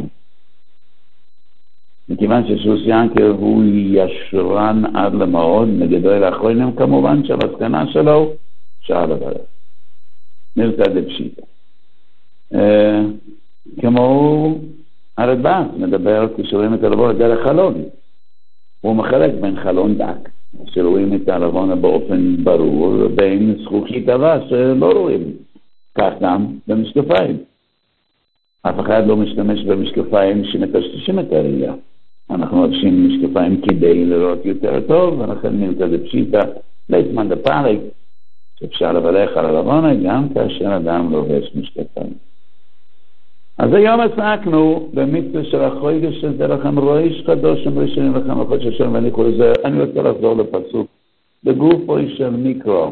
מכיוון ששוסיאנקב הוא ישרן עד למאוד, מגדול האחרונים כמובן שהמסקנה שלו אפשר לברך. נרצה דפשיטה. אה, כמו הרדב"ז מדבר כשרואים את הלבון דרך חלון. הוא מחלק בין חלון דק, שרואים את הלבון באופן ברור, ובין זכוכית עבה שלא רואים. כך גם במשקפיים. אף אחד לא משתמש במשקפיים שמטשטשים את הראייה. אנחנו לובשים משקפיים כדי לראות יותר טוב, ולכן מילתא דפשיטא ליצמן דפלג, שאפשר לברך על הלבונה גם כאשר אדם לובש משקפיים. אז היום עסקנו במצווה של החודש של דרך ראש חדוש ראשונים לכם החודש השם, ואני קורא לזה, אני רוצה לחזור לפסוק בגופו של מיקרו.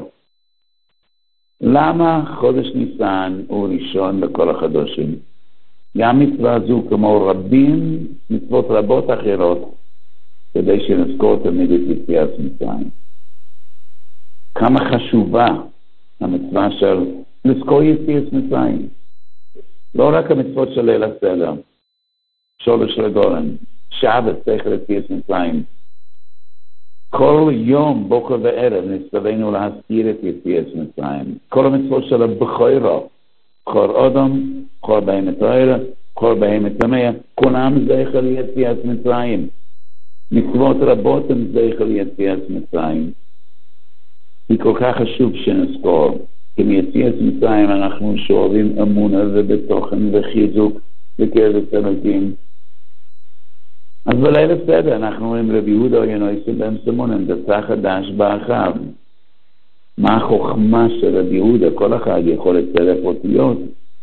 למה חודש ניסן הוא ראשון לכל החדושים? גם מצווה זו כמו רבים, מצוות רבות אחרות, כדי שנזכור תמיד את יציאת מצרים. כמה חשובה המצווה של לזכור יציאת מצרים. לא רק המצוות של ליל הסדר, שורש לגורן, שבת, זכר יציאת מצרים. כל יום, בוקר וערב, נצטווינו להזכיר את יציאת מצרים. כל המצוות של הבכורות, בכור אדם, בכור בהמת תורה, בכור בהמת טמא, כולם זכר יציאת מצרים. מצוות רבות הם זכר יציאת מצרים. היא כל כך חשוב שנזכור. כי מיציאת מצרים אנחנו שואבים אמונה ובתוכן וחיזוק בקרב הצדיקים. אז בליל הסדר אנחנו אומרים רבי יהודה ינויסי בן סימון, דצה חדש באחיו. מה החוכמה של רבי יהודה? כל אחד יכול לצרף אותיות.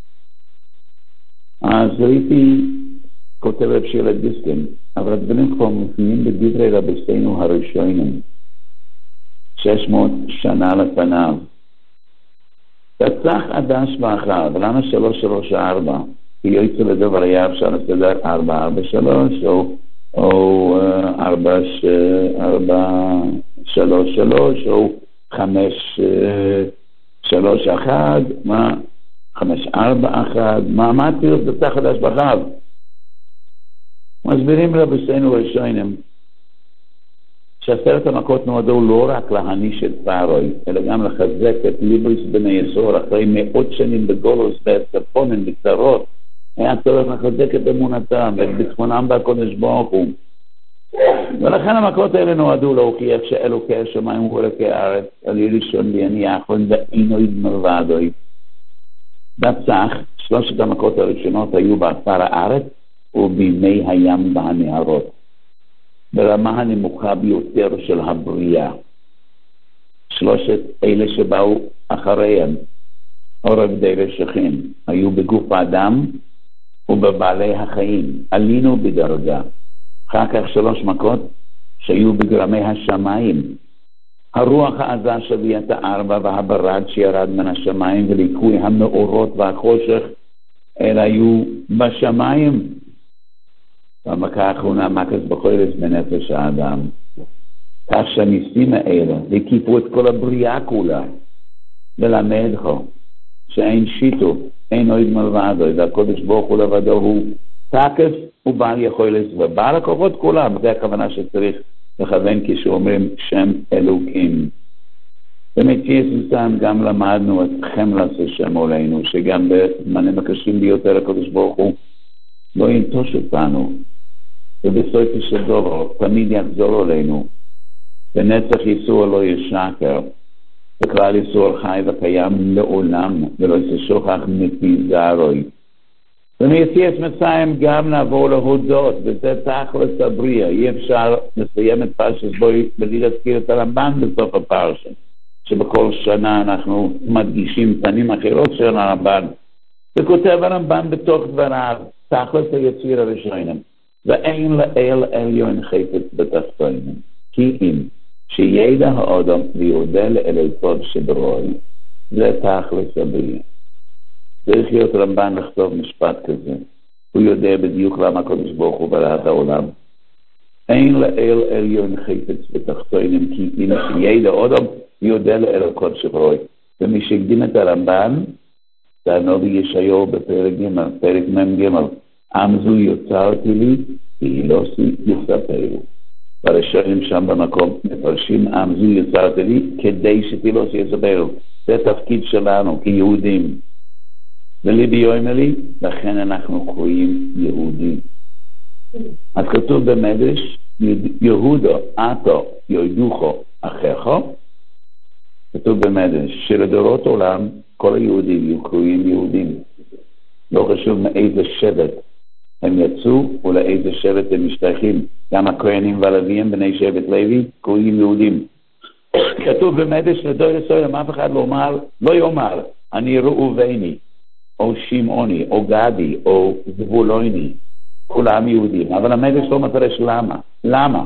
אז הייתי כותב רב שילה דיסקין, אבל הדברים כבר מופיעים בדברי רבותינו הראשונים, שש מאות שנה לפניו. דצה חדש באחיו, למה שלוש שלוש ארבע? כי יוצא לדבר היה אפשר לסדר ארבע ארבע שלוש, או או ארבע שלוש שלוש, או חמש שלוש אחד, מה? חמש ארבע אחד, מה אמרתי? דצה חדש באחיו. מסבירים רבותינו ראשונים שעשרת המכות נועדו לא רק להעניש את פרעה, אלא גם לחזק את ליבוס בני יסור אחרי מאות שנים בגולוס והצפונים בצרות. היה צריך לחזק את אמונתם ואת ביטחונם בקודש ברוך הוא. ולכן המכות האלה נועדו להוכיח שאלוקי השמיים ואלוקי הארץ, על ראשון ויני אחרון ואינו מלבדו. דצח, שלושת המכות הראשונות היו באפר הארץ ובימי הים והנהרות, ברמה הנמוכה ביותר של הבריאה. שלושת אלה שבאו אחריהם, עורב די רשכים, היו בגוף האדם ובבעלי החיים. עלינו בדרגה. אחר כך שלוש מכות שהיו בגרמי השמיים. הרוח העזה שביאת הארבע והברד שירד מן השמיים וליקוי המאורות והחושך, אלה היו בשמיים. במכה האחרונה מקס בחורס בנפש האדם. כך שהניסים האלה הקיפו את כל הבריאה כולה. ללמד לך שאין שיתוף, אין עוד מלבדו, והקודש ברוך הוא לבדו הוא תקף ובעל יכולת ובעל הכוחות כולם. זה הכוונה שצריך לכוון כשאומרים שם אלוקים. במציאת מצרים גם למדנו את חמלת השם עלינו, שגם בזמנים הקשים ביותר הקודש ברוך הוא לא ינטוש אותנו, ובסופו של דבר תמיד יחזור עלינו. בנצח יסוע לא ישקר, וכלל יסוע חי וקיים לעולם, ולא ישוכח מפי זרעוי. ומיציאת מצרים גם נעבור להודות, וזה תכלס הבריאה. אי אפשר לסיים את פרשת בוי בלי להזכיר את הרמב"ן בסוף הפרשה, שבכל שנה אנחנו מדגישים פנים אחרות של הרמב"ן. וכותב הרמב"ן בתוך דבריו, תכלס היציר הראשונים, ואין לאל עליון חפץ בתחתונים, כי אם שידע האדם ויודע לאלוקו שברואי, זה תכלס הבריאה. צריך להיות רמב"ן לכתוב משפט כזה. הוא יודע בדיוק למה הקדוש ברוך הוא ברא את העולם. אין לאל עליון חפץ בתחתונים, כי אם שידע האדם ויודע לאלוקו שברואי. ומי שהקדים את הרמב"ן, זה הנביא ישעיהו בפרק ג', פרק מ"ג. עם זו יוצרתי לי, כי לא יספרו. והראשונים שם במקום מפרשים, עם זו יוצרתי לי, כדי שתלא יספרו. זה תפקיד שלנו כיהודים. וליבי אומר לי, לכן אנחנו קוראים יהודים. אז כתוב במדרש, יהודה, אתו, יהודוכו, אחיך. כתוב במדרש, שלדורות עולם, כל היהודים יהיו קרויים יהודים. לא חשוב מאיזה שבט הם יצאו ולאיזה שבט הם משתייכים. גם הכהנים והלוויים בני שבט לוי קוראים יהודים. כתוב במדרש לדור ישראל, אף אחד לא אומר, לא יאמר אני ראובני או שמעוני או גדי או זבולוני, כולם יהודים. אבל המדרש לא מפרש למה. למה?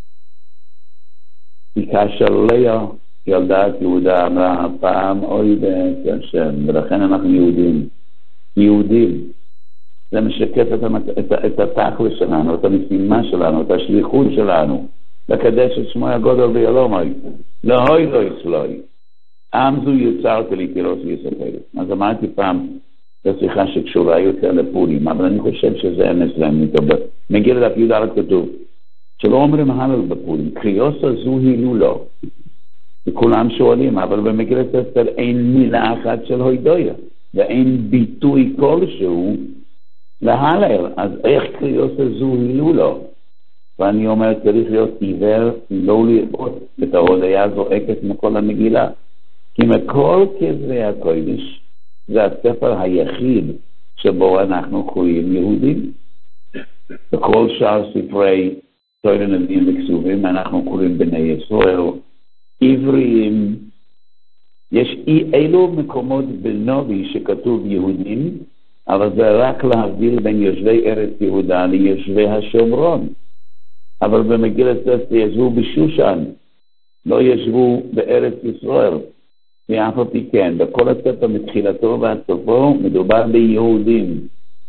כי כאשר לאה ילדת יהודה אמרה פעם אוי בית השם, ולכן אנחנו יהודים. יהודים. זה משקף את, המת... את, את התכלס שלנו, את המשימה שלנו, את השליחות שלנו, לקדש את שמו הגדול ביעלומי, להוי לא יסלוי. עם זו יוצרת לי תירוס ויספר. אז אמרתי פעם, זו שיחה שקשורה יותר לפורים, אבל אני חושב שזה אמס להם מתאבר. מגיע לדף יהודה לכתוב, שלא אומרים הלל בפורים, קריאוס הזו הילו לו. וכולם שואלים, אבל במגילת אסתר אין מילה אחת של הוידויה, ואין ביטוי כלשהו להלל. אז איך קריאוס הזו הילו לו? ואני אומר, צריך להיות עיוור, לא לראות את ההודיה זועקת מכל המגילה. כי מכל כתבי הקודש, זה הספר היחיד שבו אנחנו קוראים יהודים. בכל שאר ספרי תורה נביאים וכתובים אנחנו קוראים בני ישראל, עבריים. יש אילו מקומות בנובי שכתוב יהודים, אבל זה רק להבדיל בין יושבי ארץ יהודה ליושבי השומרון. אבל במגילת אסתר ישבו בשושן, לא ישבו בארץ ישראל. ואף על פי כן, בכל הספר מתחילתו ועד סופו מדובר ביהודים.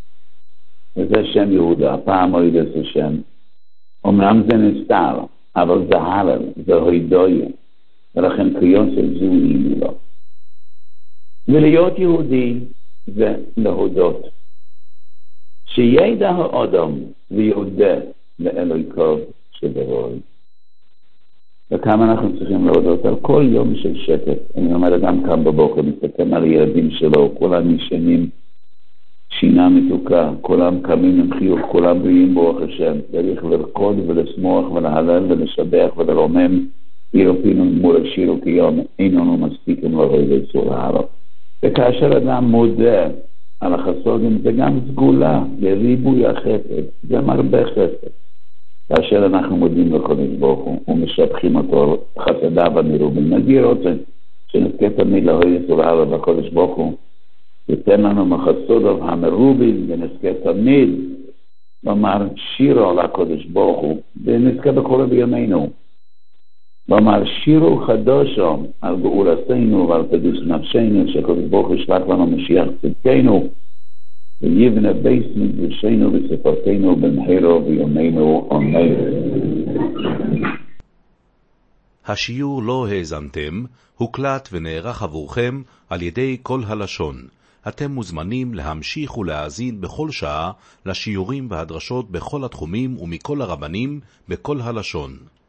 וזה שם יהודה, פעם הוידס השם. אומנם זה נסתר, אבל זה הלל, זה הוידויה. ולכן קריאוס הזו היא לו. ולהיות יהודי זה להודות. שידע האדם ויודה לאלוהיו שברוי. וכמה אנחנו צריכים להודות על כל יום של שקט. אני אומר גם כאן בבוקר, מסתכל על ילדים שלו, כולם ישנים, שינה מתוקה, כולם קמים עם חיוך, כולם בריאים ברוך השם. צריך לרקוד ולשמוח ולהלל ולשבח ולרומם. ירופינו מול השיר וכיום, איננו מספיקים לרוי ויצור הערב. וכאשר אדם מודה על החסודים, זה גם סגולה, זה ריבוי החסד, זה מרבה חסד. כאשר אנחנו מודים לקודש ברוך הוא ומשבחים אותו חסדיו המרובים, נגיד רוצה שנזכה תמיד להוי יסורה לקודש ברוך הוא, ייתן לנו מחסודיו המרובים ונזכה תמיד לומר שירו לקודש ברוך הוא, ונזכה בכל בימינו. לומר שירו חדושו על גאולתנו ועל קדוש נפשנו, שקודש ברוך הוא ישלח לנו משיח צדקנו, ויבנה בית מקדשנו וספרתנו במהרה בימינו אמן. השיעור לא האזנתם, הוקלט ונערך עבורכם על ידי כל הלשון. אתם מוזמנים להמשיך ולהאזין בכל שעה לשיעורים והדרשות בכל התחומים ומכל הרבנים בכל הלשון.